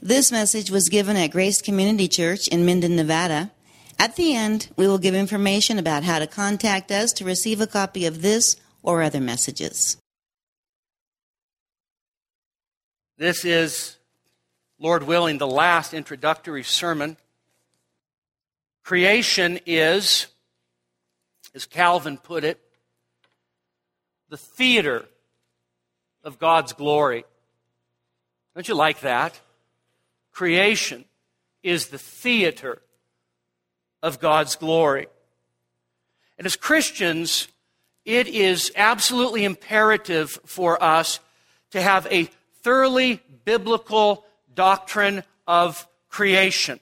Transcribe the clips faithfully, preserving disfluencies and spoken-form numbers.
This message was given at Grace Community Church in Minden, Nevada. At the end, we will give information about how to contact us to receive a copy of this or other messages. This is, Lord willing, the last introductory sermon. Creation is, as Calvin put it, the theater of God's glory. Don't you like that? Creation is the theater of God's glory. And as Christians, it is absolutely imperative for us to have a thoroughly biblical doctrine of creation.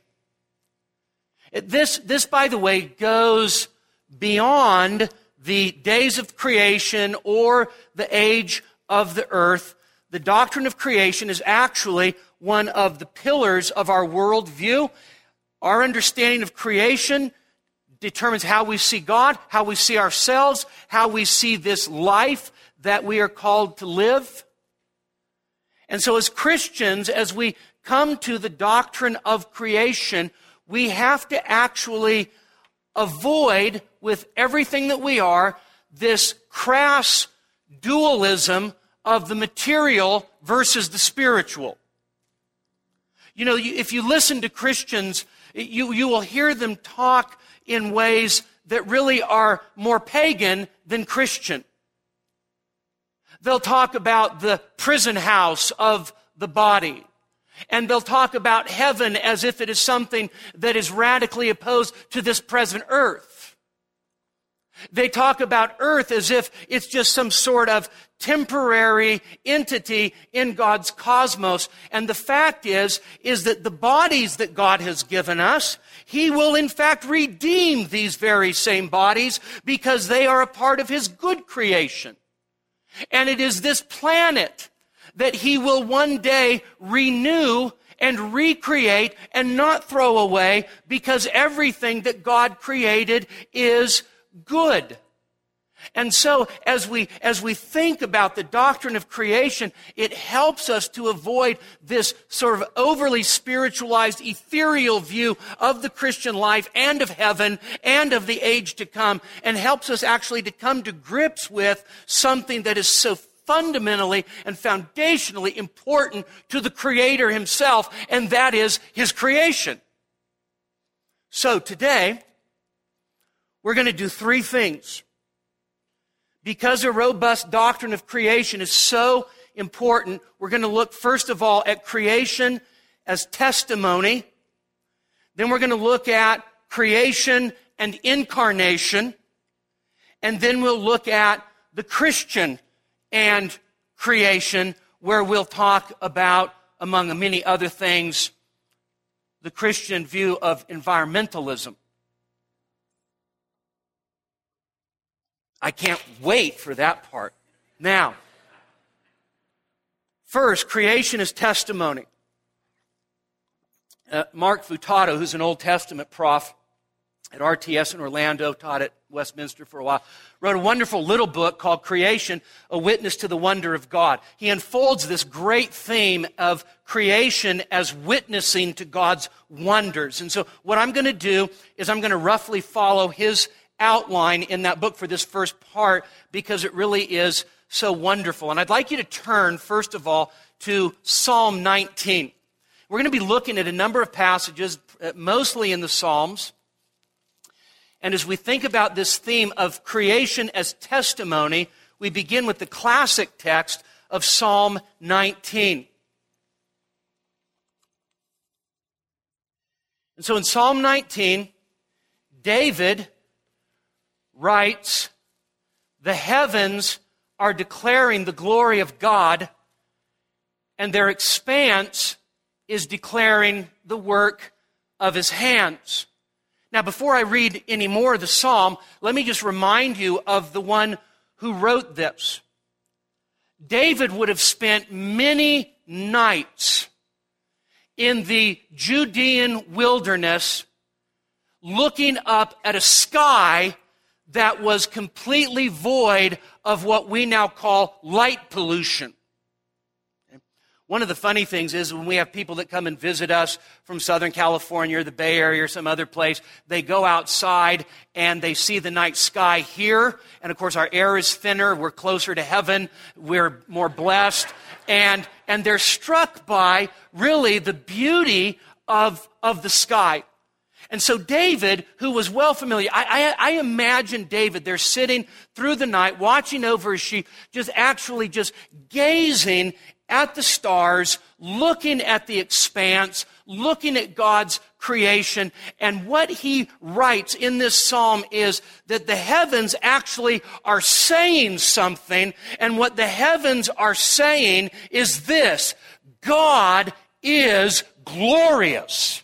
This, this, by the way, goes beyond the days of creation or the age of the earth. The doctrine of creation is actually one of the pillars of our worldview. Our understanding of creation determines how we see God, how we see ourselves, how we see this life that we are called to live. And so as Christians, as we come to the doctrine of creation, we have to actually avoid, with everything that we are, this crass dualism of the material versus the spiritual. You know, if you listen to Christians, you, you will hear them talk in ways that really are more pagan than Christian. They'll talk about the prison house of the body. And they'll talk about heaven as if it is something that is radically opposed to this present earth. They talk about earth as if it's just some sort of temporary entity in God's cosmos. And the fact is, is that the bodies that God has given us, He will in fact redeem these very same bodies because they are a part of His good creation. And it is this planet that He will one day renew and recreate and not throw away, because everything that God created is good. And so as we as we think about the doctrine of creation, it helps us to avoid this sort of overly spiritualized, ethereal view of the Christian life and of heaven and of the age to come, and helps us actually to come to grips with something that is so fundamentally and foundationally important to the Creator Himself, and that is His creation. So today, we're going to do three things. Because a robust doctrine of creation is so important, we're going to look first of all at creation as testimony. Then we're going to look at creation and incarnation. And then we'll look at the Christian and creation, where we'll talk about, among many other things, the Christian view of environmentalism. I can't wait for that part. Now, first, creation is testimony. Uh, Mark Futato, who's an Old Testament prof at R T S in Orlando, taught at Westminster for a while, wrote a wonderful little book called Creation, A Witness to the Wonder of God. He unfolds this great theme of creation as witnessing to God's wonders. And so what I'm going to do is I'm going to roughly follow his outline in that book for this first part, because it really is so wonderful. And I'd like you to turn, first of all, to Psalm nineteen. We're going to be looking at a number of passages, mostly in the Psalms. And as we think about this theme of creation as testimony, we begin with the classic text of Psalm nineteen. And so in Psalm nineteen, David writes, "The heavens are declaring the glory of God, and their expanse is declaring the work of His hands." Now, before I read any more of the psalm, let me just remind you of the one who wrote this. David would have spent many nights in the Judean wilderness looking up at a sky that was completely void of what we now call light pollution. One of the funny things is when we have people that come and visit us from Southern California or the Bay Area or some other place, they go outside and they see the night sky here. And of course, our air is thinner. We're closer to heaven. We're more blessed. And, and they're struck by really the beauty of, of the sky. And so David, who was well familiar, I, I, I imagine David there sitting through the night, watching over his sheep, just actually just gazing at the stars, looking at the expanse, looking at God's creation. And what he writes in this psalm is that the heavens actually are saying something. And what the heavens are saying is this: God is glorious.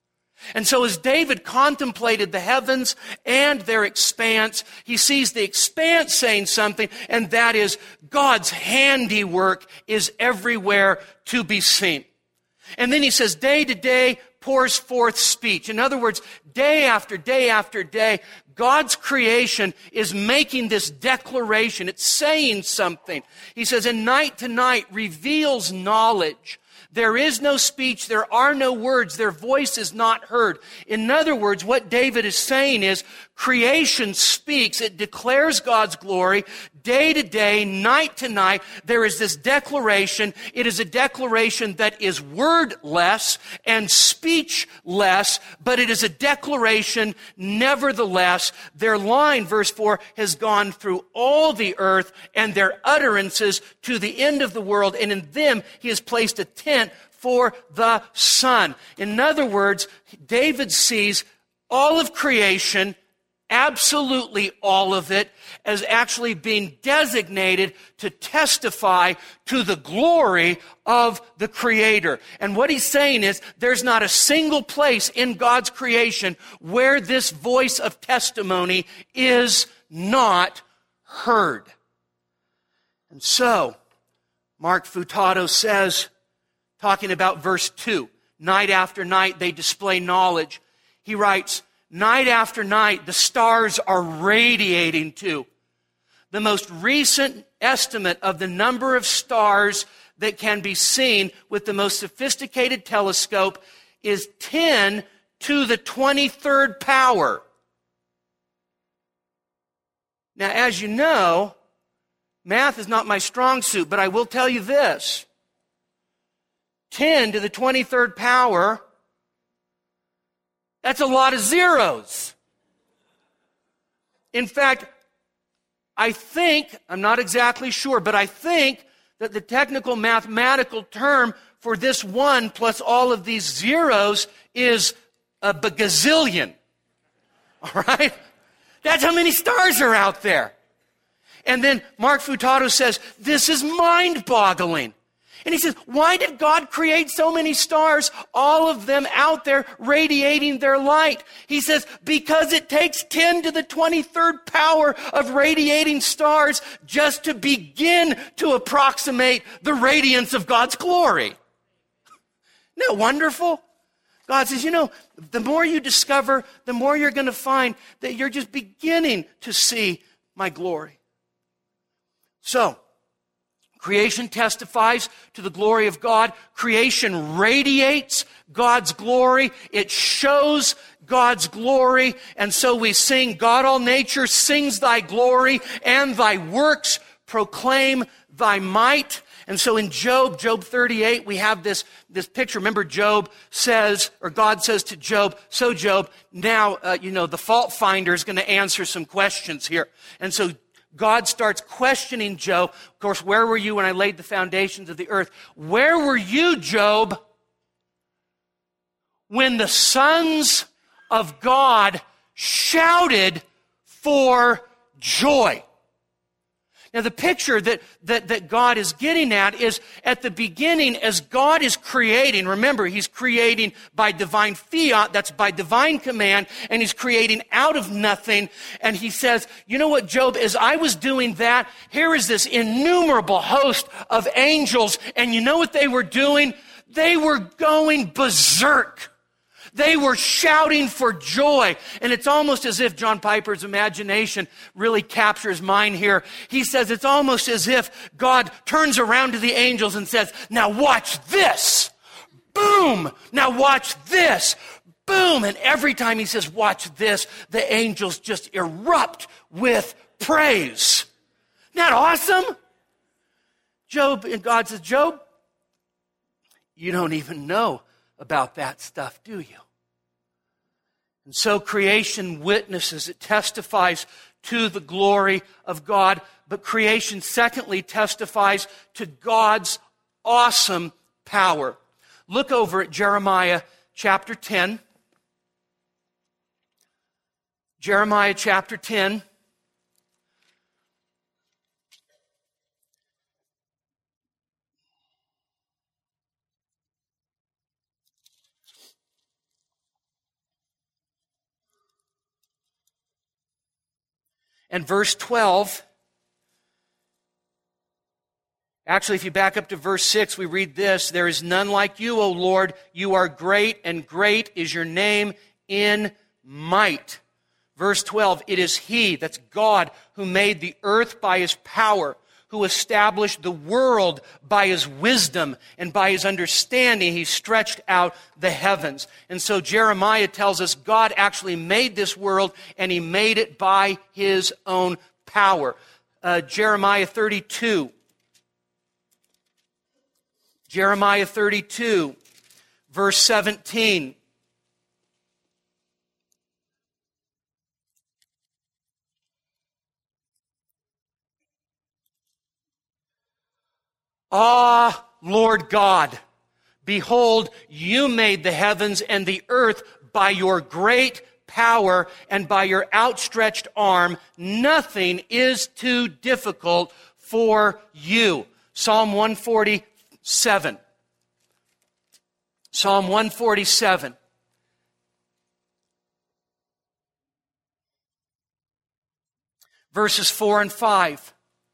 And so as David contemplated the heavens and their expanse, he sees the expanse saying something, and that is God's handiwork is everywhere to be seen. And then he says, day to day pours forth speech. In other words, day after day after day, God's creation is making this declaration. It's saying something. He says, and night to night reveals knowledge. There is no speech, there are no words, their voice is not heard. In other words, what David is saying is, creation speaks, it declares God's glory. Day to day, night to night, there is this declaration. It is a declaration that is wordless and speechless, but it is a declaration nevertheless. Their line, verse four, has gone through all the earth, and their utterances to the end of the world, and in them he has placed a tent for the sun. In other words, David sees all of creation, absolutely all of it, as actually being designated to testify to the glory of the Creator. And what he's saying is, there's not a single place in God's creation where this voice of testimony is not heard. And so, Mark Futato says, talking about verse two, night after night they display knowledge. He writes, night after night the stars are radiating too. The most recent estimate of the number of stars that can be seen with the most sophisticated telescope is ten to the twenty-third power. Now, as you know, math is not my strong suit, but I will tell you this. ten to the twenty-third power, that's a lot of zeros. In fact, I think, I'm not exactly sure, but I think that the technical mathematical term for this one plus all of these zeros is a bagazillion. All right? That's how many stars are out there. And then Mark Futato says, this is mind-boggling. And he says, why did God create so many stars, all of them out there radiating their light? He says, because it takes ten to the twenty-third power of radiating stars just to begin to approximate the radiance of God's glory. Isn't that wonderful? God says, you know, the more you discover, the more you're going to find that you're just beginning to see my glory. So, creation testifies to the glory of God. Creation radiates God's glory. It shows God's glory. And so we sing, God all nature sings thy glory, and thy works proclaim thy might. And so in Job, Job thirty-eight, we have this, this picture. Remember, Job says, or God says to Job, so Job, now, uh, you know, the fault finder is going to answer some questions here. And so God starts questioning Job. Of course, where were you when I laid the foundations of the earth? Where were you, Job, when the sons of God shouted for joy? Now, the picture that, that, that God is getting at is at the beginning, as God is creating, remember, he's creating by divine fiat, that's by divine command, and he's creating out of nothing. And he says, you know what, Job, as I was doing that, here is this innumerable host of angels, and you know what they were doing? They were going berserk. They were shouting for joy. And it's almost as if John Piper's imagination really captures mine here. He says it's almost as if God turns around to the angels and says, now watch this. Boom. Now watch this. Boom. And every time he says, watch this, the angels just erupt with praise. Isn't that awesome? Job, and God says, Job, you don't even know about that stuff, do you? And so creation witnesses, it testifies to the glory of God, but creation secondly testifies to God's awesome power. Look over at Jeremiah chapter ten. Jeremiah chapter ten. And verse twelve, actually, if you back up to verse six, we read this, there is none like you, O Lord. You are great, and great is your name in might. Verse twelve, it is He, that's God, who made the earth by His power, who established the world by His wisdom, and by His understanding He stretched out the heavens. And so Jeremiah tells us God actually made this world, and He made it by His own power. Uh, Jeremiah thirty-two. Jeremiah thirty-two, verse seventeen. Ah, Lord God, behold, you made the heavens and the earth by your great power and by your outstretched arm. Nothing is too difficult for you. Psalm one forty-seven. Psalm one forty-seven. Verses four and five.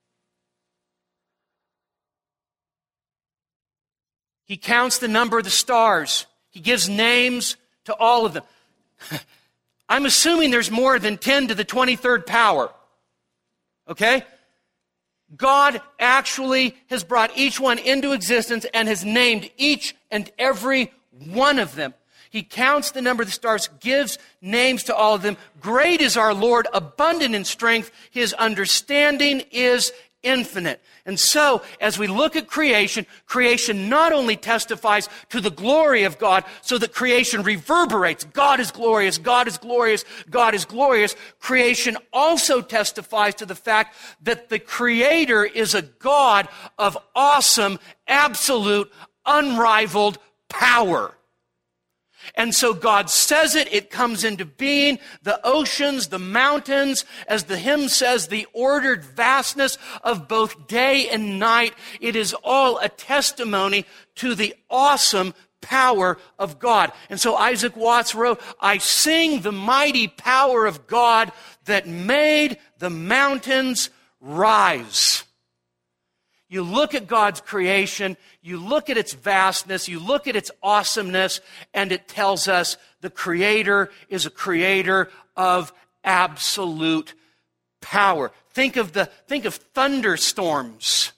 He counts the number of the stars. He gives names to all of them. I'm assuming there's more than ten to the twenty-third power. Okay? God actually has brought each one into existence and has named each and every one of them. He counts the number of the stars, gives names to all of them. Great is our Lord, abundant in strength. His understanding is infinite. And so, as we look at creation, creation not only testifies to the glory of God, so that creation reverberates, God is glorious, God is glorious, God is glorious. Creation also testifies to the fact that the Creator is a God of awesome, absolute, unrivaled power. And so God says it, it comes into being. The oceans, the mountains, as the hymn says, the ordered vastness of both day and night. It is all a testimony to the awesome power of God. And so Isaac Watts wrote, I sing the mighty power of God that made the mountains rise. You look at God's creation, you look at its vastness, you look at its awesomeness, and it tells us the Creator is a creator of absolute power. Think of the, think of thunderstorms.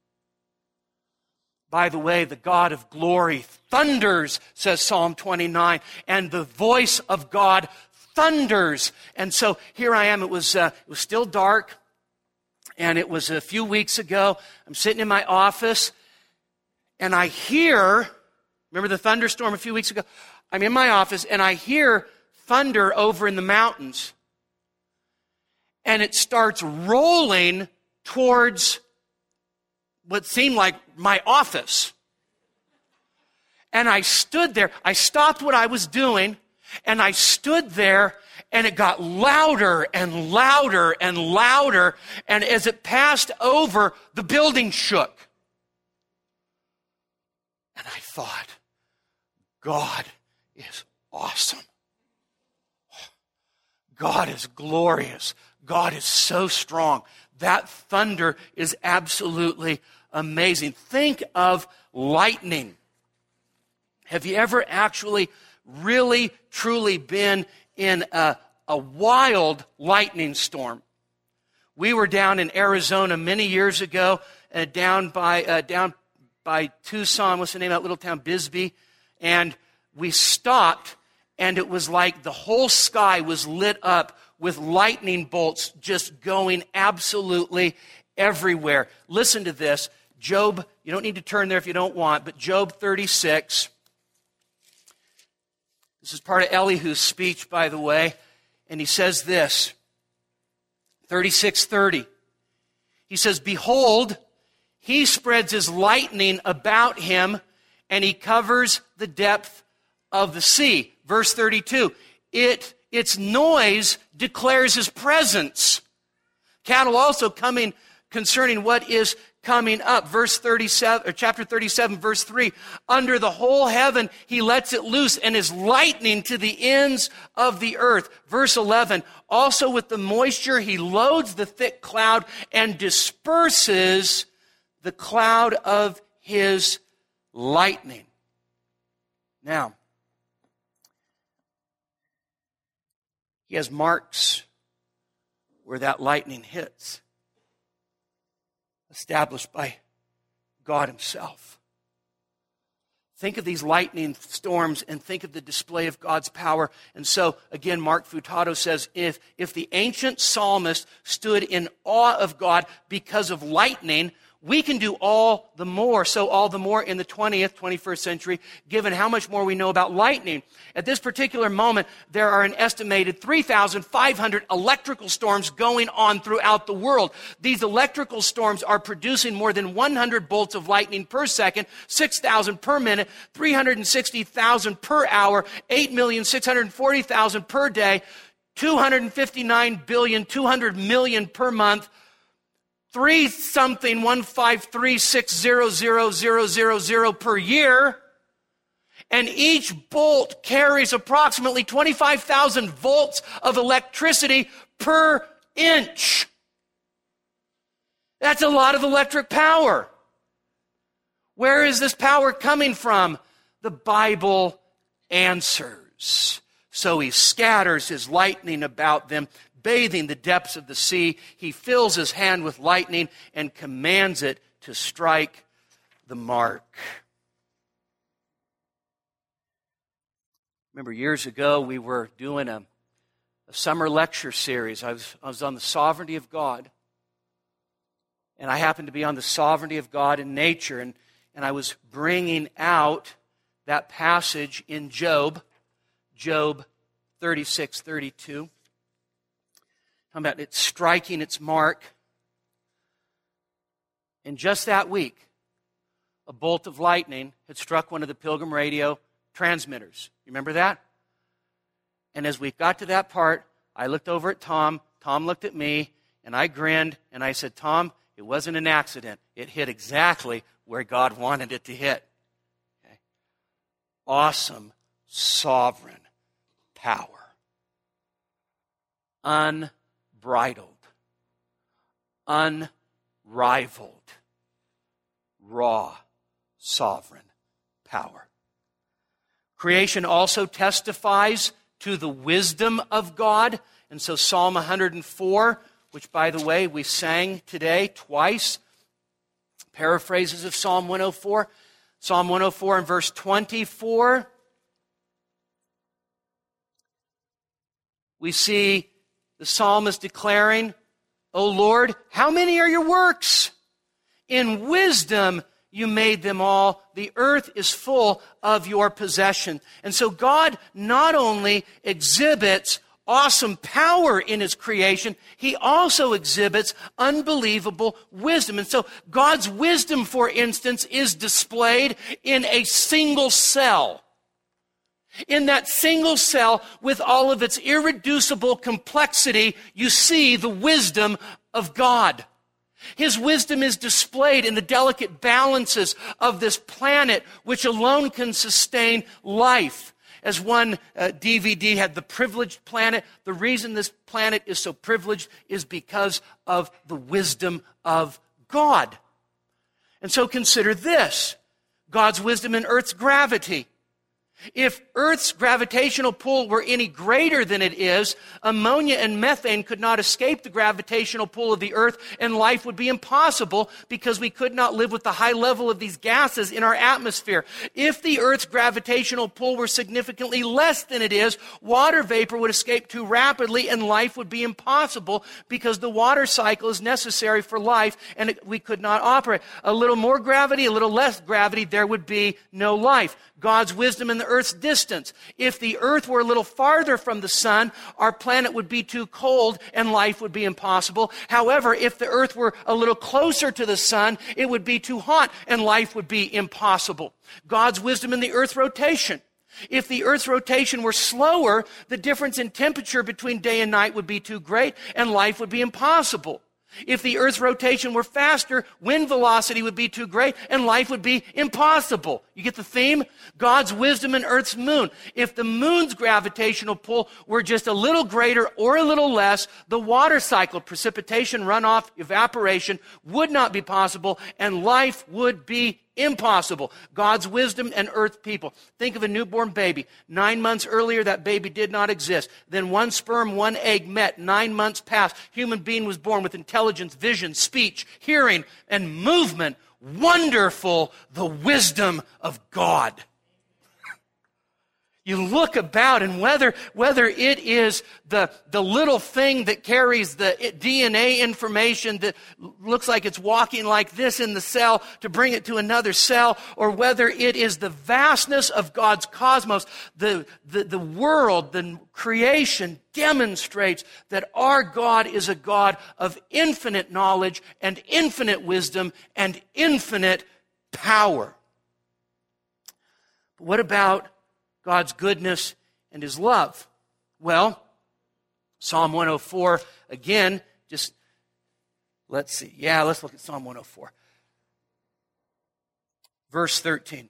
By the way, the God of glory thunders, says Psalm twenty-nine, and the voice of God thunders. And so here I am, it was, uh, it was still dark. And it was a few weeks ago. I'm sitting in my office, and I hear, remember the thunderstorm a few weeks ago? I'm in my office, and I hear thunder over in the mountains. And it starts rolling towards what seemed like my office. And I stood there. I stopped what I was doing, and I stood there, and it got louder and louder and louder. And as it passed over, the building shook. And I thought, God is awesome. God is glorious. God is so strong. That thunder is absolutely amazing. Think of lightning. Have you ever actually really, truly been in a, a wild lightning storm? We were down in Arizona many years ago, uh, down by uh, down by Tucson. What's the name of that little town? Bisbee. And we stopped, and it was like the whole sky was lit up with lightning bolts just going absolutely everywhere. Listen to this. Job, you don't need to turn there if you don't want, but Job thirty-six. This is part of Elihu's speech, by the way. And he says this, thirty-six thirty. He says, behold, he spreads his lightning about him, and he covers the depth of the sea. Verse thirty-two, it, its noise declares his presence. Cattle also coming concerning what is coming up. Verse thirty-seven, or chapter thirty-seven, verse three. Under the whole heaven, he lets it loose, and is lightning to the ends of the earth. Verse eleven. Also with the moisture, he loads the thick cloud and disperses the cloud of his lightning. Now, he has marks where that lightning hits, established by God himself. Think of these lightning storms and think of the display of God's power. And so, again, Mark Futato says, if, if the ancient psalmist stood in awe of God because of lightning, we can do all the more, so all the more in the twentieth, twenty-first century, given how much more we know about lightning. At this particular moment, there are an estimated three thousand five hundred electrical storms going on throughout the world. These electrical storms are producing more than one hundred bolts of lightning per second, six thousand per minute, three hundred sixty thousand per hour, eight million six hundred forty thousand per day, two hundred fifty-nine billion, two hundred million per month, three something one five three six zero zero zero zero zero per year, and each bolt carries approximately twenty-five thousand volts of electricity per inch. That's a lot of electric power. Where is this power coming from? The Bible answers. So he scatters his lightning about them, bathing the depths of the sea. He fills his hand with lightning and commands it to strike the mark. Remember years ago we were doing a, a summer lecture series. I was, I was on the sovereignty of God. And I happened to be on the sovereignty of God in nature. And, and I was bringing out that passage in Job, Job thirty-six thirty-two. Talking about it striking its mark. And just that week, a bolt of lightning had struck one of the Pilgrim radio transmitters. You remember that? And as we got to that part, I looked over at Tom, Tom looked at me, and I grinned, and I said, Tom, it wasn't an accident. It hit exactly where God wanted it to hit. Okay. Awesome, sovereign power. Unbridled, unrivaled, raw, sovereign power. Creation also testifies to the wisdom of God. And so Psalm one hundred four, which, by the way, we sang today twice, paraphrases of Psalm one oh four. Psalm one oh four and verse twenty-four. We see the psalmist declaring, O Lord, how many are your works? In wisdom you made them all. The earth is full of your possession. And so God not only exhibits awesome power in his creation, he also exhibits unbelievable wisdom. And so God's wisdom, for instance, is displayed in a single cell. In that single cell, with all of its irreducible complexity, you see the wisdom of God. His wisdom is displayed in the delicate balances of this planet, which alone can sustain life. As one uh, D V D had, The Privileged Planet. The reason this planet is so privileged is because of the wisdom of God. And so consider this, God's wisdom in Earth's gravity. If Earth's gravitational pull were any greater than it is, ammonia and methane could not escape the gravitational pull of the Earth, and life would be impossible because we could not live with the high level of these gases in our atmosphere. If the Earth's gravitational pull were significantly less than it is, water vapor would escape too rapidly and life would be impossible because the water cycle is necessary for life and it, we could not operate. A little more gravity, a little less gravity, there would be no life. God's wisdom in the Earth's distance. If the Earth were a little farther from the sun, our planet would be too cold and life would be impossible. However, if the Earth were a little closer to the sun, it would be too hot and life would be impossible. God's wisdom in the Earth's rotation. If the Earth's rotation were slower, the difference in temperature between day and night would be too great and life would be impossible. If the Earth's rotation were faster, wind velocity would be too great and life would be impossible. You get the theme? God's wisdom in Earth's moon. If the moon's gravitational pull were just a little greater or a little less, the water cycle, precipitation, runoff, evaporation, would not be possible and life would be impossible. God's wisdom and Earth people. Think of a newborn baby. Nine months earlier, that baby did not exist. Then one sperm, one egg met. Nine months passed. Human being was born with intelligence, vision, speech, hearing, and movement. Wonderful, the wisdom of God. You look about, and whether whether it is the, the little thing that carries the D N A information that looks like it's walking like this in the cell to bring it to another cell, or whether it is the vastness of God's cosmos, the, the, the world, the creation demonstrates that our God is a God of infinite knowledge and infinite wisdom and infinite power. But what about God's goodness and His love? Well, Psalm one oh four, again, just, let's see. Yeah, let's look at Psalm one oh four. Verse thirteen.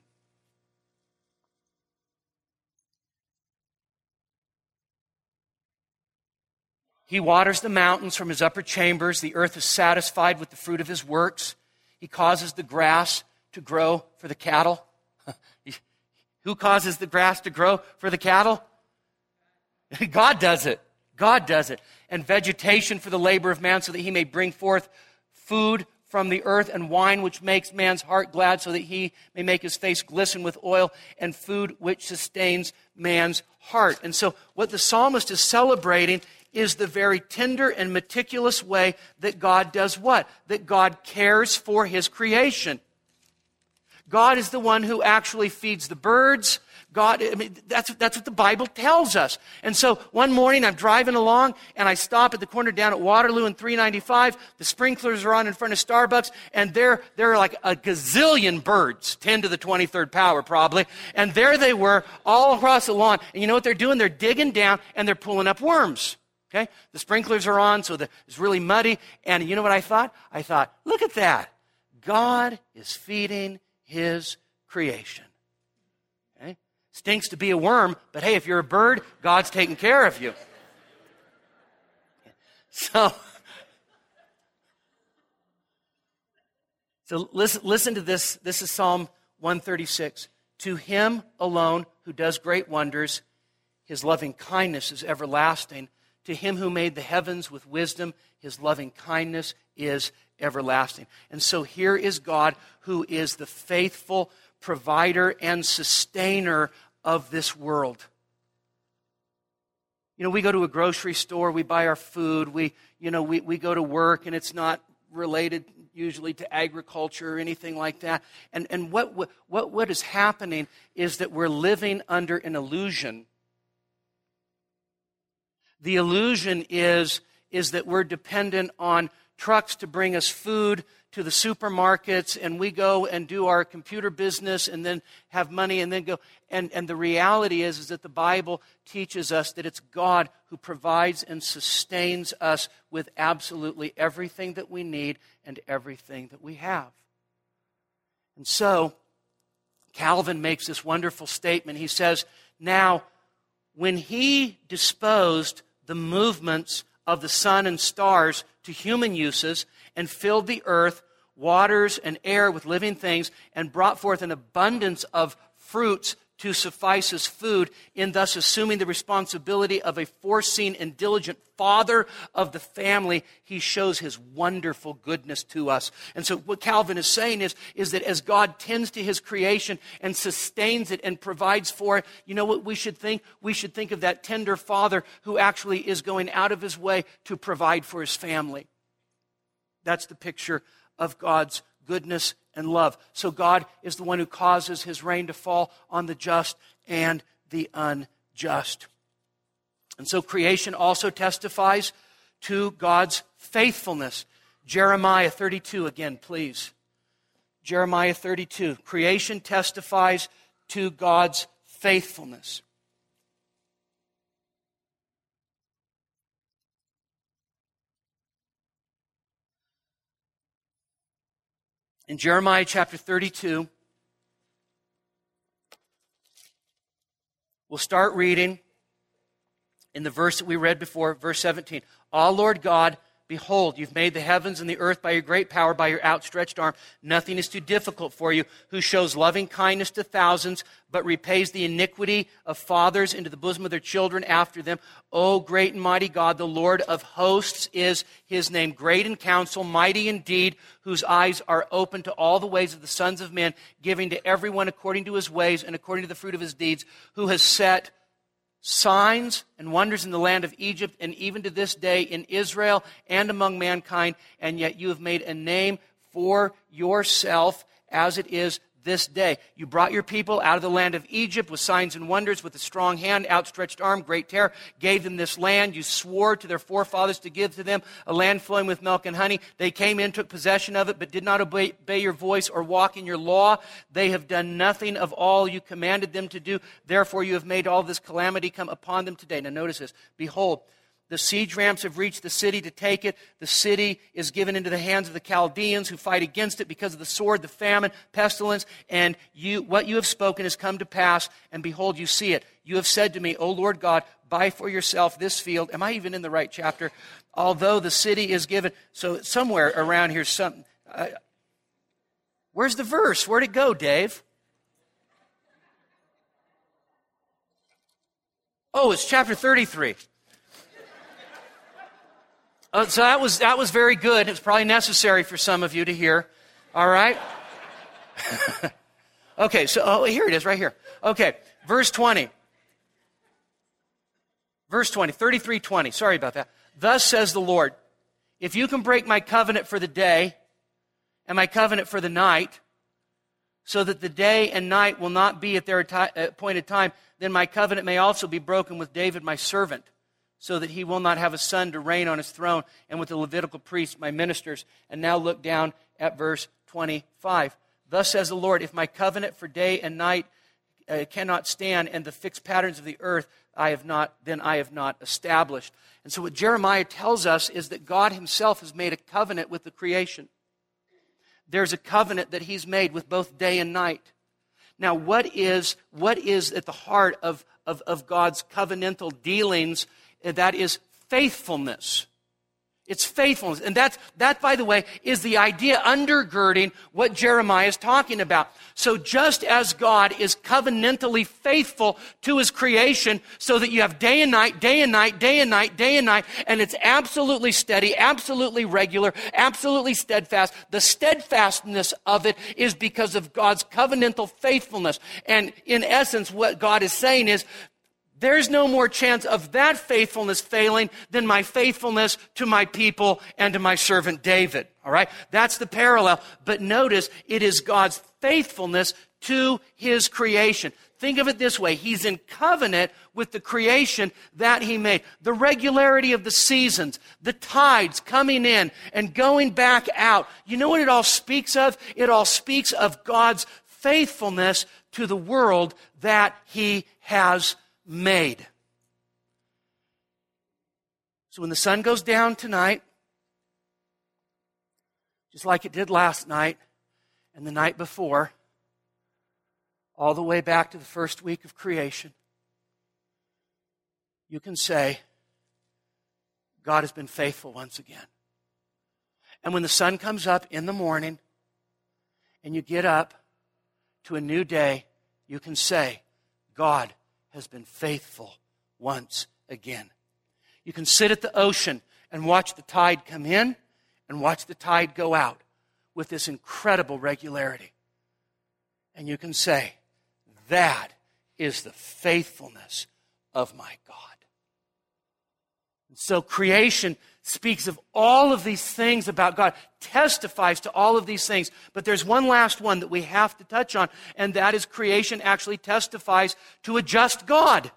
He waters the mountains from His upper chambers. The earth is satisfied with the fruit of His works. He causes the grass to grow for the cattle. Who causes the grass to grow for the cattle? God does it. God does it. And vegetation for the labor of man, so that he may bring forth food from the earth, and wine which makes man's heart glad, so that he may make his face glisten with oil, and food which sustains man's heart. And so what the psalmist is celebrating is the very tender and meticulous way that God does what? That God cares for His creation. God is the one who actually feeds the birds. God, I mean, that's, that's what the Bible tells us. And so one morning I'm driving along and I stop at the corner down at Waterloo and three ninety-five. The sprinklers are on in front of Starbucks, and there, there are like a gazillion birds, ten to the twenty-third power probably. And there they were all across the lawn. And you know what they're doing? They're digging down and they're pulling up worms. Okay? The sprinklers are on, so the, it's really muddy. And you know what I thought? I thought, look at that. God is feeding His creation. Okay? Stinks to be a worm, but hey, if you're a bird, God's taking care of you. So, so listen, listen to this. This is Psalm one thirty-six. To Him alone who does great wonders, His loving kindness is everlasting. To Him who made the heavens with wisdom, His loving kindness is everlasting. And so here is God, who is the faithful provider and sustainer of this world. You know, we go to a grocery store, we buy our food, we, you know, we, we go to work, and it's not related usually to agriculture or anything like that. And, and what, what, what is happening is that we're living under an illusion. The illusion is, is that we're dependent on trucks to bring us food to the supermarkets, and we go and do our computer business and then have money and then go. And, and the reality is, is that the Bible teaches us that it's God who provides and sustains us with absolutely everything that we need and everything that we have. And so, Calvin makes this wonderful statement. He says, now, when He disposed the movements of the sun and stars to human uses, and filled the earth, waters, and air with living things, and brought forth an abundance of fruits to suffice as food, in thus assuming the responsibility of a foreseen and diligent father of the family, he shows his wonderful goodness to us. And so what Calvin is saying is, is that as God tends to his creation and sustains it and provides for it, you know what we should think? We should think of that tender father who actually is going out of his way to provide for his family. That's the picture of God's goodness and love. So God is the one who causes his rain to fall on the just and the unjust. And so creation also testifies to God's faithfulness. Jeremiah thirty-two again, please. Jeremiah thirty-two. Creation testifies to God's faithfulness. In Jeremiah chapter thirty-two, we'll start reading in the verse that we read before, verse seventeen. Ah, Lord God, behold, you've made the heavens and the earth by your great power, by your outstretched arm. Nothing is too difficult for you, who shows loving kindness to thousands, but repays the iniquity of fathers into the bosom of their children after them. O great and mighty God, the Lord of hosts is his name. Great in counsel, mighty indeed, whose eyes are open to all the ways of the sons of men, giving to everyone according to his ways and according to the fruit of his deeds, who has set signs and wonders in the land of Egypt, and even to this day in Israel and among mankind, and yet you have made a name for yourself as it is this day. You brought your people out of the land of Egypt with signs and wonders, with a strong hand, outstretched arm, great terror, gave them this land. You swore to their forefathers to give to them a land flowing with milk and honey. They came in, took possession of it, but did not obey, obey your voice or walk in your law. They have done nothing of all you commanded them to do. Therefore you have made all this calamity come upon them today. Now notice this. Behold, the siege ramps have reached the city to take it. The city is given into the hands of the Chaldeans who fight against it because of the sword, the famine, pestilence. And you, what you have spoken has come to pass. And behold, you see it. You have said to me, O Lord God, buy for yourself this field. Am I even in the right chapter? Although the city is given. So somewhere around here, some. Uh, where's the verse? Where'd it go, Dave? Oh, it's chapter thirty-three. Uh, so that was that was very good. It's probably necessary for some of you to hear. All right? Okay, so oh, here it is right here. Okay, verse twenty. Verse twenty, thirty-three twenty. Sorry about that. Thus says the Lord, if you can break my covenant for the day and my covenant for the night, so that the day and night will not be at their appointed time, then my covenant may also be broken with David my servant, so that he will not have a son to reign on his throne, and with the Levitical priests, my ministers. And now look down at verse twenty-five. Thus says the Lord, if my covenant for day and night uh, cannot stand, and the fixed patterns of the earth I have not, then I have not established. And so what Jeremiah tells us is that God himself has made a covenant with the creation. There's a covenant that he's made with both day and night. Now, what is, what is at the heart of, of, of God's covenantal dealings? That is faithfulness. It's faithfulness. And that's, that, by the way, is the idea undergirding what Jeremiah is talking about. So just as God is covenantally faithful to his creation, so that you have day and night, day and night, day and night, day and night, and it's absolutely steady, absolutely regular, absolutely steadfast. The steadfastness of it is because of God's covenantal faithfulness. And in essence, what God is saying is, there's no more chance of that faithfulness failing than my faithfulness to my people and to my servant David. All right? That's the parallel. But notice, it is God's faithfulness to his creation. Think of it this way. He's in covenant with the creation that he made. The regularity of the seasons, the tides coming in and going back out. You know what it all speaks of? It all speaks of God's faithfulness to the world that he has made. So when the sun goes down tonight, just like it did last night and the night before, all the way back to the first week of creation, you can say, God has been faithful once again. And when the sun comes up in the morning and you get up to a new day, you can say, God has been faithful once again. You can sit at the ocean and watch the tide come in and watch the tide go out with this incredible regularity. And you can say, that is the faithfulness of my God. And so creation speaks of all of these things about God, testifies to all of these things. But there's one last one that we have to touch on, and that is creation actually testifies to a just God.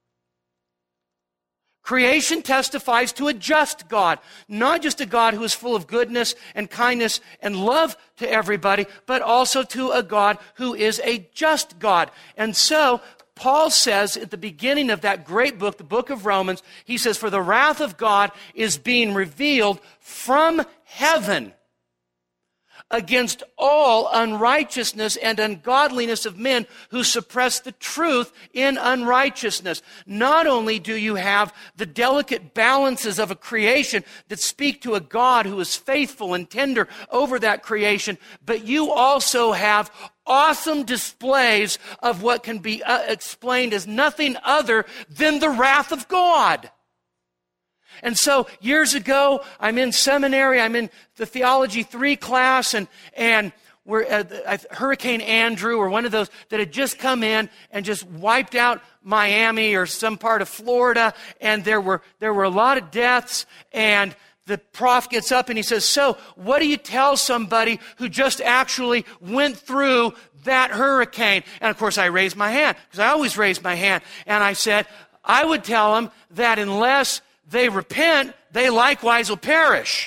Creation testifies to a just God, not just a God who is full of goodness and kindness and love to everybody, but also to a God who is a just God. And so, Paul says at the beginning of that great book, the book of Romans, he says, for the wrath of God is being revealed from heaven against all unrighteousness and ungodliness of men who suppress the truth in unrighteousness. Not only do you have the delicate balances of a creation that speak to a God who is faithful and tender over that creation, but you also have awesome displays of what can be uh, explained as nothing other than the wrath of God. And so years ago, I'm in seminary, I'm in the Theology three class, and, and we're at Hurricane Andrew, or one of those that had just come in and just wiped out Miami or some part of Florida, and there were, there were a lot of deaths, and the prof gets up and he says, so what do you tell somebody who just actually went through that hurricane? And of course I raised my hand, because I always raise my hand, and I said, I would tell them that unless they repent, they likewise will perish.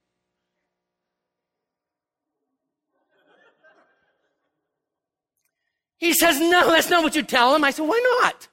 He says, no, that's not what you tell them. I said, why not?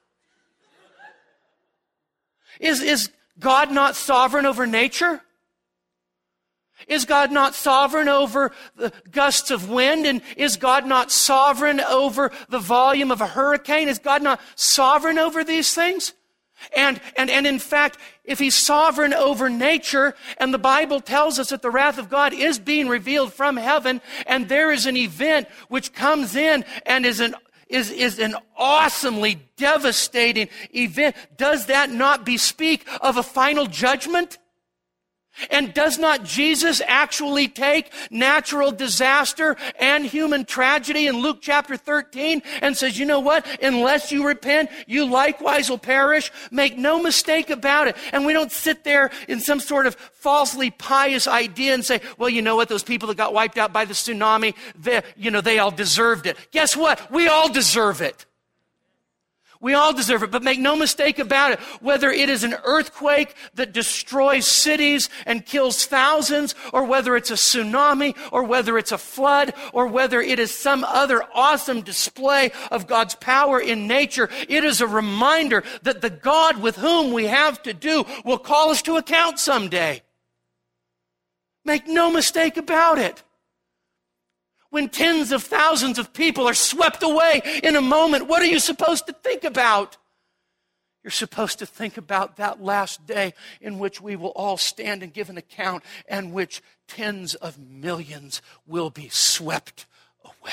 Is, is God not sovereign over nature? Is God not sovereign over the gusts of wind? And is God not sovereign over the volume of a hurricane? Is God not sovereign over these things? And, and, and in fact, if he's sovereign over nature, and the Bible tells us that the wrath of God is being revealed from heaven, and there is an event which comes in and is an, is, is an awesomely devastating event, does that not bespeak of a final judgment? And does not Jesus actually take natural disaster and human tragedy in Luke chapter thirteen and says, you know what? Unless you repent, you likewise will perish. Make no mistake about it. And we don't sit there in some sort of falsely pious idea and say, well, you know what? Those people that got wiped out by the tsunami, they, you know, they all deserved it. Guess what? We all deserve it. We all deserve it, but make no mistake about it, whether it is an earthquake that destroys cities and kills thousands, or whether it's a tsunami, or whether it's a flood, or whether it is some other awesome display of God's power in nature, it is a reminder that the God with whom we have to do will call us to account someday. Make no mistake about it. When tens of thousands of people are swept away in a moment, what are you supposed to think about? You're supposed to think about that last day in which we will all stand and give an account, and which tens of millions will be swept away.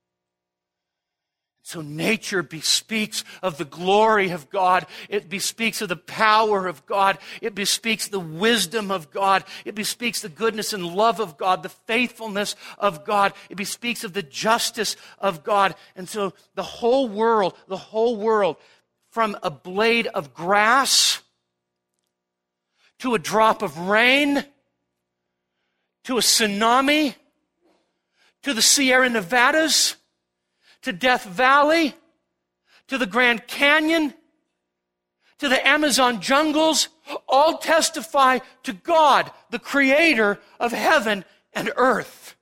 So nature bespeaks of the glory of God. It bespeaks of the power of God. It bespeaks the wisdom of God. It bespeaks the goodness and love of God, the faithfulness of God. It bespeaks of the justice of God. And so the whole world, the whole world, from a blade of grass to a drop of rain to a tsunami to the Sierra Nevadas, to Death Valley, to the Grand Canyon, to the Amazon jungles, all testify to God, the creator of heaven and earth.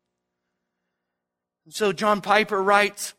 And so John Piper writes,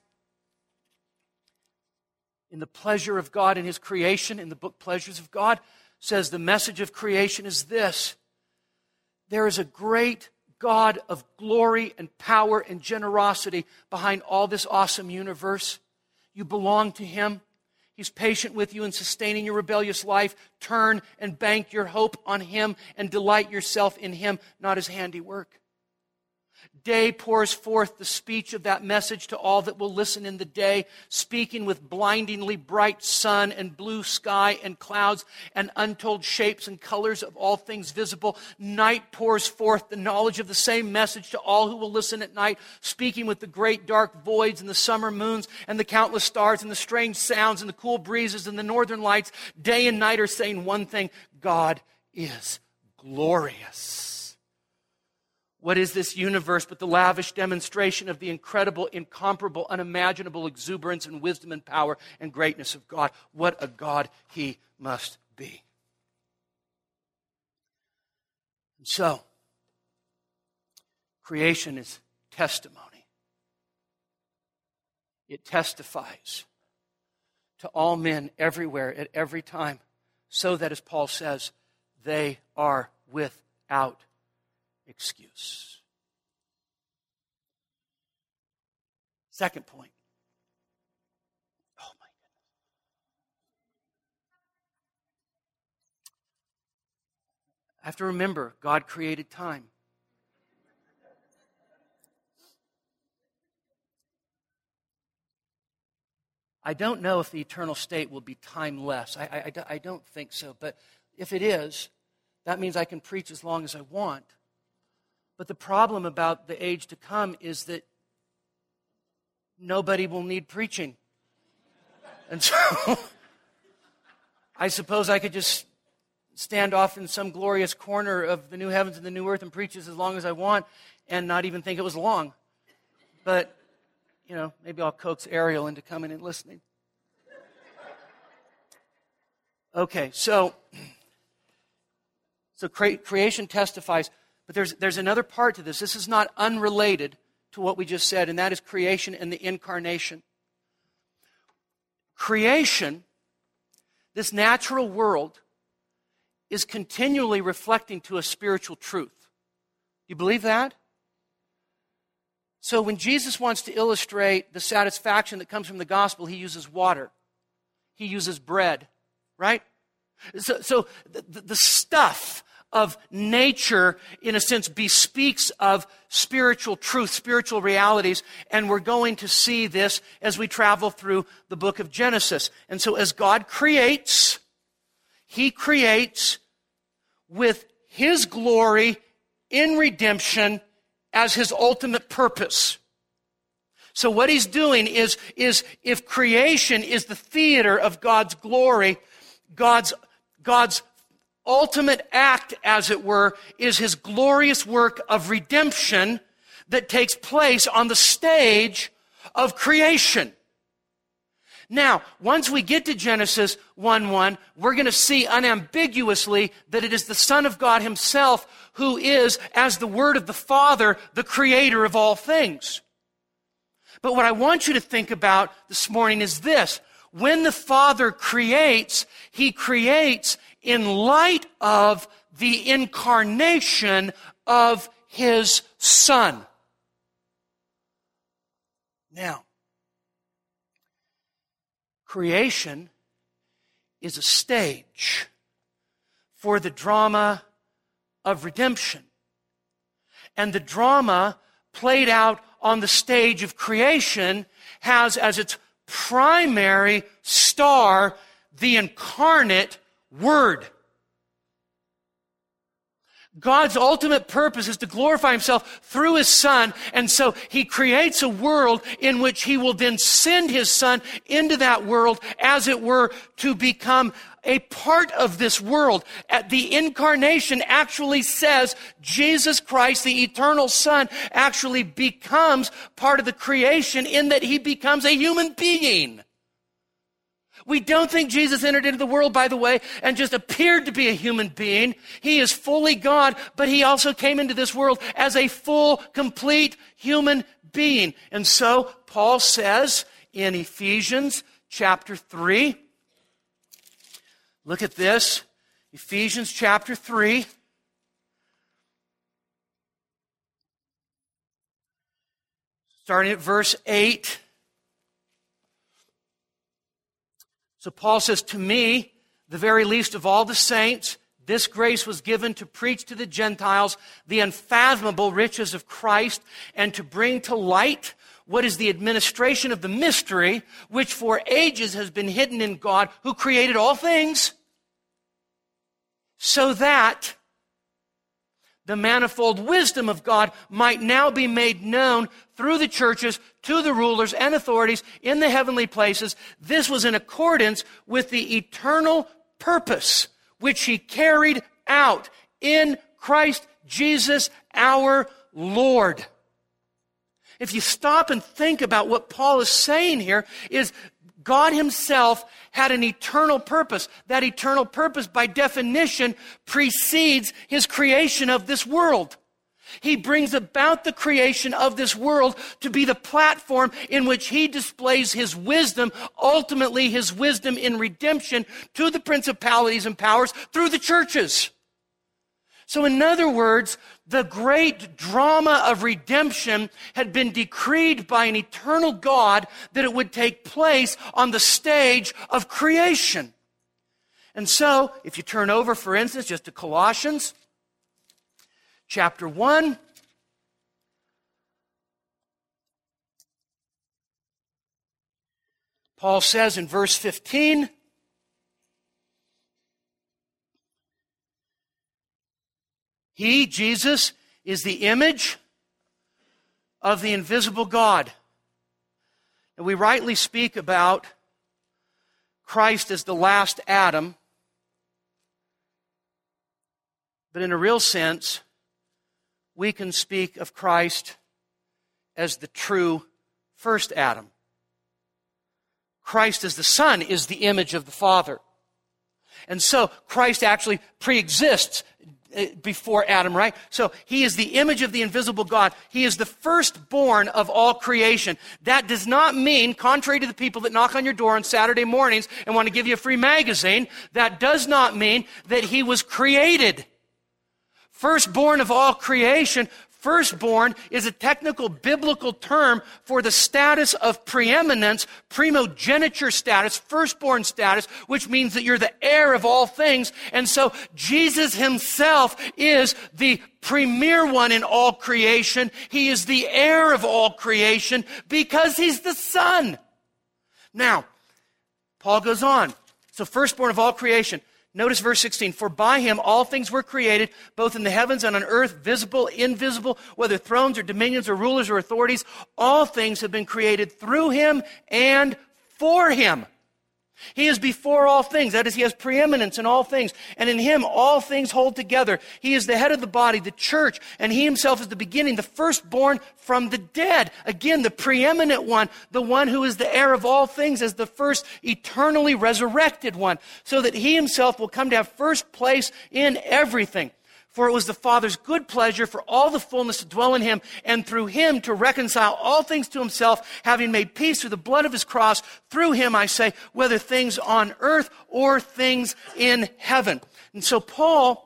in the pleasure of God in his creation, in the book Pleasures of God, says the message of creation is this: there is a great God of glory and power and generosity behind all this awesome universe. You belong to him. He's patient with you in sustaining your rebellious life. Turn and bank your hope on him and delight yourself in him, not his handiwork. Day pours forth the speech of that message to all that will listen in the day, speaking with blindingly bright sun and blue sky and clouds and untold shapes and colors of all things visible. Night pours forth the knowledge of the same message to all who will listen at night, speaking with the great dark voids and the summer moons and the countless stars and the strange sounds and the cool breezes and the northern lights. Day and night are saying one thing: God is glorious. What is this universe but the lavish demonstration of the incredible, incomparable, unimaginable exuberance and wisdom and power and greatness of God? What a God He must be. And so, creation is testimony. It testifies to all men everywhere at every time, so that, as Paul says, they are without excuse. Second point. Oh my goodness. I have to remember, God created time. I don't know if the eternal state will be timeless. I, I, I don't think so. But if it is, that means I can preach as long as I want. But the problem about the age to come is that nobody will need preaching. And so I suppose I could just stand off in some glorious corner of the new heavens and the new earth and preach as long as I want and not even think it was long. But, you know, maybe I'll coax Ariel into coming and listening. Okay, so, so cre- creation testifies. But there's, there's another part to this. This is not unrelated to what we just said, and that is creation and the incarnation. Creation, this natural world, is continually reflecting to a spiritual truth. Do you believe that? So when Jesus wants to illustrate the satisfaction that comes from the gospel, he uses water. He uses bread, right? So, so the, the stuff of nature, in a sense, bespeaks of spiritual truth, spiritual realities, and we're going to see this as we travel through the book of Genesis. And so as God creates, He creates with His glory in redemption as His ultimate purpose. So what He's doing is, is if creation is the theater of God's glory, God's, God's ultimate act, as it were, is His glorious work of redemption that takes place on the stage of creation. Now, once we get to Genesis one one, we're going to see unambiguously that it is the Son of God Himself who is, as the Word of the Father, the creator of all things. But what I want you to think about this morning is this. When the Father creates, He creates in light of the incarnation of His Son. Now, creation is a stage for the drama of redemption. And the drama played out on the stage of creation has as its primary star the incarnate Word. God's ultimate purpose is to glorify Himself through His Son, and so He creates a world in which He will then send His Son into that world, as it were, to become a part of this world. At the incarnation actually says Jesus Christ, the eternal Son, actually becomes part of the creation in that He becomes a human being. We don't think Jesus entered into the world, by the way, and just appeared to be a human being. He is fully God, but He also came into this world as a full, complete human being. And so, Paul says in Ephesians chapter three, look at this, Ephesians chapter three, starting at verse eight. So Paul says, to me, the very least of all the saints, This grace was given to preach to the Gentiles the unfathomable riches of Christ and to bring to light what is the administration of the mystery, which for ages has been hidden in God, who created all things, so that the manifold wisdom of God might now be made known through the churches to the rulers and authorities in the heavenly places. This was in accordance with the eternal purpose which he carried out in Christ Jesus our Lord. If you stop and think about what Paul is saying here, is God himself had an eternal purpose. That eternal purpose, by definition, precedes his creation of this world. He brings about the creation of this world to be the platform in which he displays his wisdom, ultimately his wisdom in redemption to the principalities and powers through the churches. So in other words, the great drama of redemption had been decreed by an eternal God that it would take place on the stage of creation. And so, if you turn over, for instance, just to Colossians chapter one, Paul says in verse fifteen, He, Jesus, is the image of the invisible God. And we rightly speak about Christ as the last Adam, but in a real sense, we can speak of Christ as the true first Adam. Christ as the Son is the image of the Father. And so Christ actually pre-exists before Adam, right? So he is the image of the invisible God. He is the firstborn of all creation. That does not mean, contrary to the people that knock on your door on Saturday mornings and want to give you a free magazine, that does not mean that he was created. Firstborn of all creation. Firstborn is a technical biblical term for the status of preeminence, primogeniture status, firstborn status, which means that you're the heir of all things. And so Jesus himself is the premier one in all creation. He is the heir of all creation because he's the Son. Now, Paul goes on. So firstborn of all creation. Notice verse sixteen, for by him all things were created, both in the heavens and on earth, visible, invisible, whether thrones or dominions or rulers or authorities, all things have been created through him and for him. He is before all things. That is, he has preeminence in all things. And in him, all things hold together. He is the head of the body, the church. And he himself is the beginning, the firstborn from the dead. Again, the preeminent one, the one who is the heir of all things, as the first eternally resurrected one, so that he himself will come to have first place in everything. For it was the Father's good pleasure for all the fullness to dwell in him, and through him to reconcile all things to himself, having made peace through the blood of his cross. Through him, I say, whether things on earth or things in heaven. And so Paul,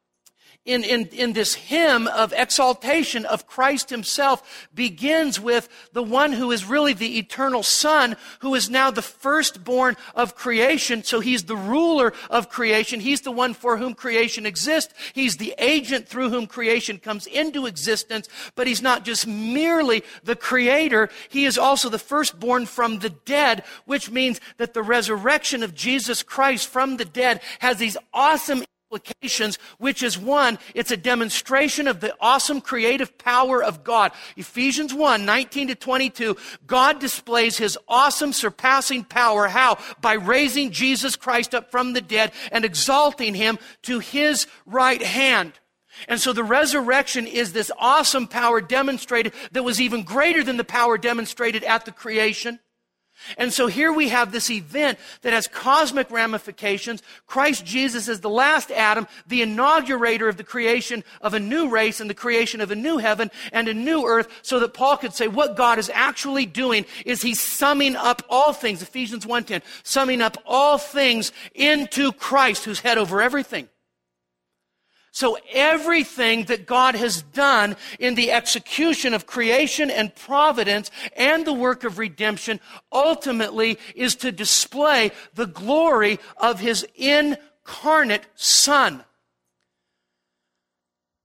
in, in, in this hymn of exaltation of Christ himself, begins with the one who is really the eternal Son, who is now the firstborn of creation. So he's the ruler of creation. He's the one for whom creation exists. He's the agent through whom creation comes into existence. But he's not just merely the creator. He is also the firstborn from the dead, which means that the resurrection of Jesus Christ from the dead has these awesome implications, which is one, it's a demonstration of the awesome creative power of God. Ephesians one, nineteen to twenty-two, God displays his awesome surpassing power. How? By raising Jesus Christ up from the dead and exalting him to his right hand. And so the resurrection is this awesome power demonstrated that was even greater than the power demonstrated at the creation. And so here we have this event that has cosmic ramifications. Christ Jesus is the last Adam, the inaugurator of the creation of a new race and the creation of a new heaven and a new earth, so that Paul could say what God is actually doing is he's summing up all things, Ephesians one ten, summing up all things into Christ, who's head over everything. So everything that God has done in the execution of creation and providence and the work of redemption ultimately is to display the glory of his incarnate Son.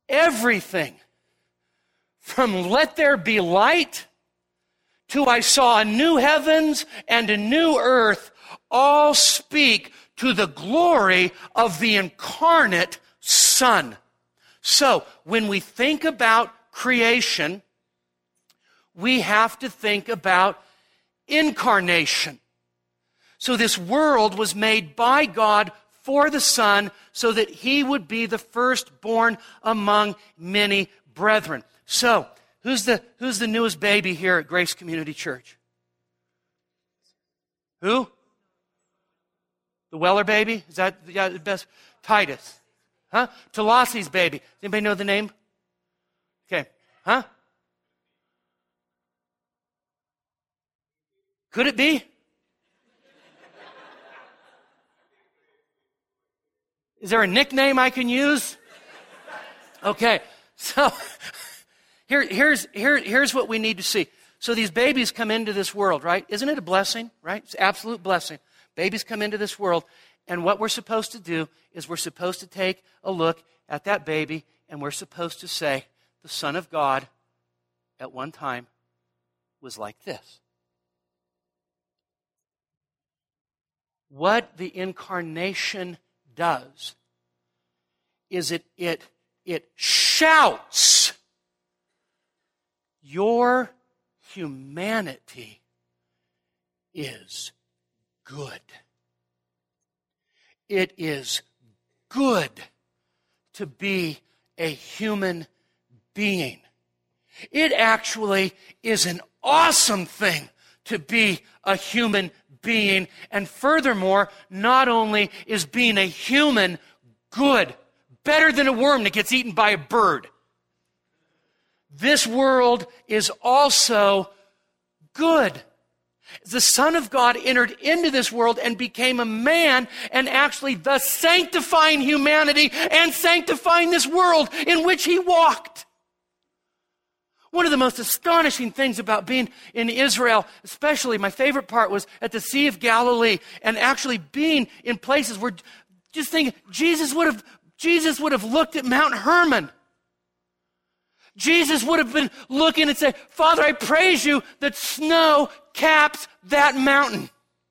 everything from let there be light to I saw a new heavens and a new earth all speak to the glory of the incarnate Son. So, when we think about creation, we have to think about incarnation. So this world was made by God for the Son so that He would be the firstborn among many brethren. So, who's the, who's the newest baby here at Grace Community Church? Who? The Weller baby? Is that yeah, the best? Titus. Huh? Tolassi's baby. Does anybody know the name? Okay. Huh? Could it be? Is there a nickname I can use? Okay. So here, here's, here, here's what we need to see. So these babies come into this world, right? Isn't it a blessing, right? It's an absolute blessing. Babies come into this world, and what we're supposed to do is we're supposed to take a look at that baby, and we're supposed to say, the Son of God at one time was like this. What the incarnation does is it, it, it shouts, your humanity is good. It is good to be a human being. It actually is an awesome thing to be a human being. And furthermore, not only is being a human good, better than a worm that gets eaten by a bird, this world is also good. The Son of God entered into this world and became a man, and actually thus sanctifying humanity and sanctifying this world in which He walked. One of the most astonishing things about being in Israel, especially my favorite part, was at the Sea of Galilee and actually being in places where, just think, Jesus would have, Jesus would have looked at Mount Hermon. Jesus would have been looking and said, Father, I praise you that snow caps that mountain.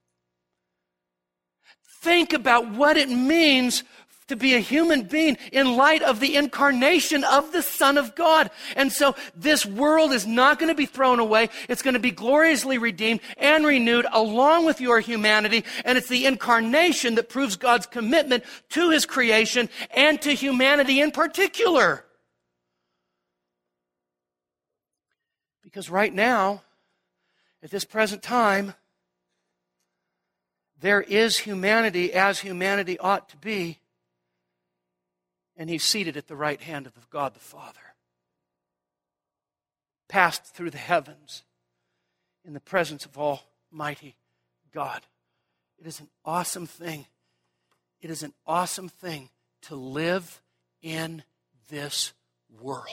Think about what it means to be a human being in light of the incarnation of the Son of God. And so this world is not going to be thrown away. It's going to be gloriously redeemed and renewed along with your humanity. And it's the incarnation that proves God's commitment to His creation and to humanity in particular. Because right now, at this present time, there is humanity as humanity ought to be, and He's seated at the right hand of God the Father, passed through the heavens in the presence of Almighty God. It is an awesome thing. It is an awesome thing to live in this world.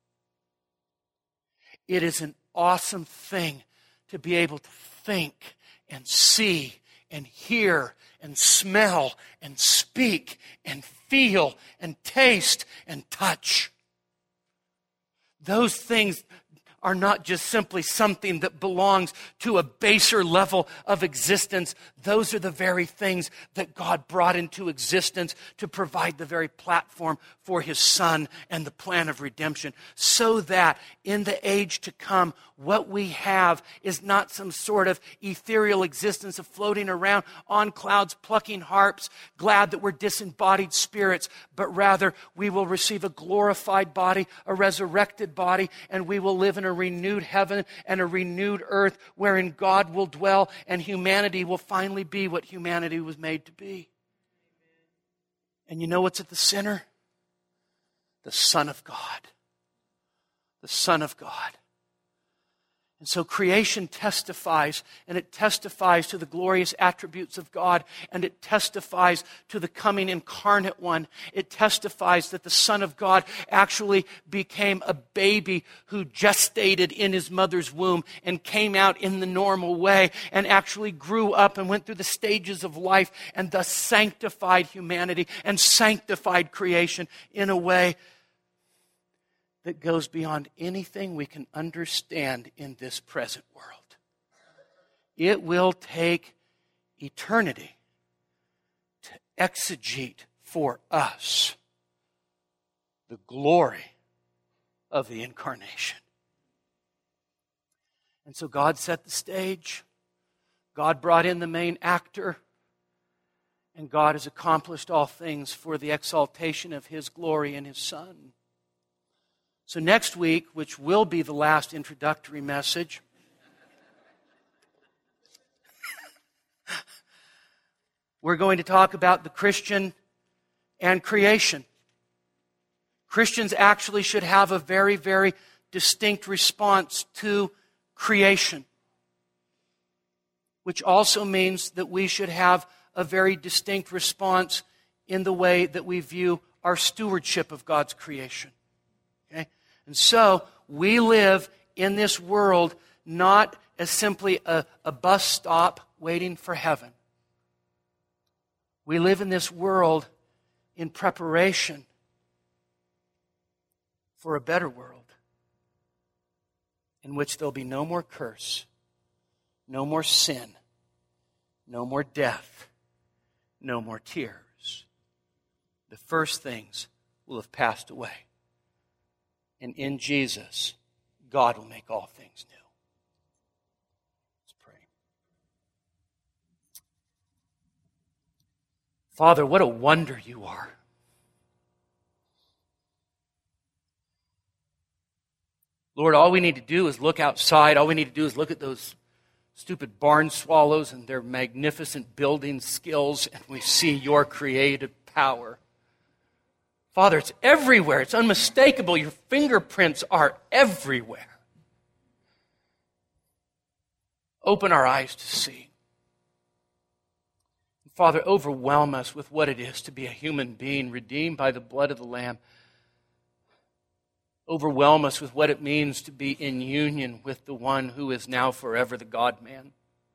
It is an awesome thing to be able to think and see and hear and smell and speak and feel and taste and touch. Those things are not just simply something that belongs to a baser level of existence. Those are the very things that God brought into existence to provide the very platform for His Son and the plan of redemption, so that in the age to come, what we have is not some sort of ethereal existence of floating around on clouds, plucking harps, glad that we're disembodied spirits, but rather we will receive a glorified body, a resurrected body, and we will live in a renewed heaven and a renewed earth wherein God will dwell and humanity will finally be what humanity was made to be. And you know what's at the center? The Son of God. The Son of God. And so creation testifies, and it testifies to the glorious attributes of God, and it testifies to the coming incarnate one. It testifies that the Son of God actually became a baby who gestated in his mother's womb and came out in the normal way and actually grew up and went through the stages of life and thus sanctified humanity and sanctified creation in a way that goes beyond anything we can understand in this present world. It will take eternity to exegete for us the glory of the incarnation. And so God set the stage. God brought in the main actor. And God has accomplished all things for the exaltation of His glory in His Son. So next week, which will be the last introductory message, we're going to talk about the Christian and creation. Christians actually should have a very, very distinct response to creation, which also means that we should have a very distinct response in the way that we view our stewardship of God's creation. Okay? And so we live in this world not as simply a, a bus stop waiting for heaven. We live in this world in preparation for a better world in which there'll be no more curse, no more sin, no more death, no more tears. The first things will have passed away. And in Jesus, God will make all things new. Let's pray. Father, what a wonder you are. Lord, all we need to do is look outside. All we need to do is look at those stupid barn swallows and their magnificent building skills, and we see your creative power. Father, it's everywhere. It's unmistakable. Your fingerprints are everywhere. Open our eyes to see. Father, overwhelm us with what it is to be a human being redeemed by the blood of the Lamb. Overwhelm us with what it means to be in union with the one who is now forever the God-man.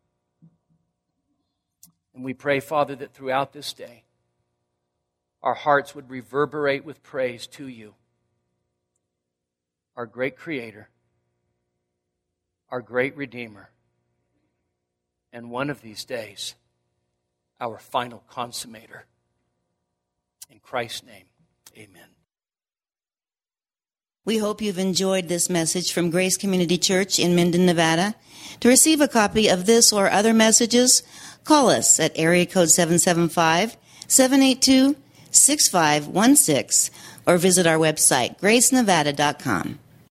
And we pray, Father, that throughout this day, our hearts would reverberate with praise to you, our great Creator, our great Redeemer, and one of these days, our final consummator. In Christ's name, amen. We hope you've enjoyed this message from Grace Community Church in Minden, Nevada. To receive a copy of this or other messages, call us at area code seven seven five, seven eight two, six five one six or visit our website, grace nevada dot com.